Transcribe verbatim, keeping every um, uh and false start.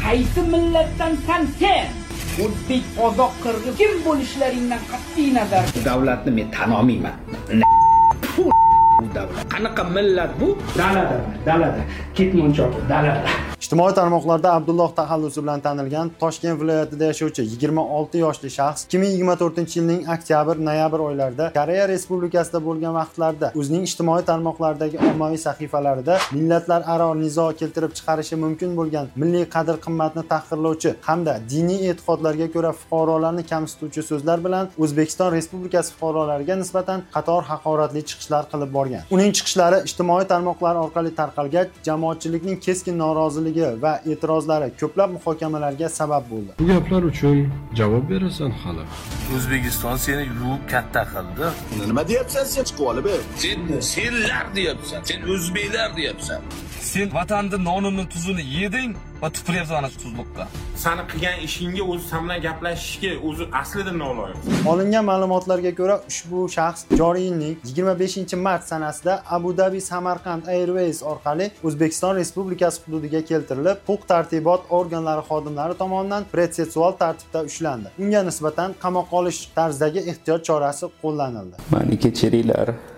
Qaysi millatdansan sen? O'zbek, qozoq, qirg'iz kim bo'lishlaringdan qat'iy nazar davlatni men tan olmayman. Bu davlat. Qanaqa millat bu? Dalada, dalada. Ketmonchoq, dalada. Ijtimoiy tarmoqlarda Abdulloh taxallusi bilan tanilgan Toshkent viloyatida yashovchi yigirma olti yoshli shaxs ikki ming yigirma to'rtinchi yilning oktyabr-noyabr oylarida Koreya Respublikasida bo'lgan vaqtlarda o'zining ijtimoiy tarmoqlardagi ommaviy sahifalarida millatlararo nizo keltirib chiqarishi mumkin bo'lgan milliy qadr-qimmatni tahqirlovchi hamda diniy e'tiqodlarga ko'ra fuqarolarni kamsituvchi so'zlar bilan O'zbekiston Respublikasi fuqarolariga nisbatan qator haqoratli chiqishlar qilib borgan. Uning chiqishlari ijtimoiy tarmoqlar orqali tarqalgach, jamoatchilikning keskin noroziligi va e'tirozlari ko'plab muhokamalarga sabab bo'ldi. Bu gaplar uchun javob berasan hali. O'zbekiston seni yuvib katta qildi. Nima deyapsan sen? Chiqib olib ber. Sen senlar deyapsan. Sen o'zbeklar deyapsan. Sen vatanning nonini tuzini yeding va tupuryapsan ana shu tuzliqqa. Sani qilgan ishingga o'zi sen bilan gaplashishga o'zi aslida noloyiq. Olingan ma'lumotlarga ko'ra, ushbu shaxs joriy yilning yigirma beshinchi mart sanasida Abu Dhabi Samarqand Airways orqali O'zbekiston Respublikasi hududiga keltirilib, huquq-tartibot organlari xodimlari tomonidan protsessual tartibda ushlandi. Unga nisbatan qamoqqa olish tarzidagi ehtiyot chorasi qo'llanildi. Mani kechiringlar.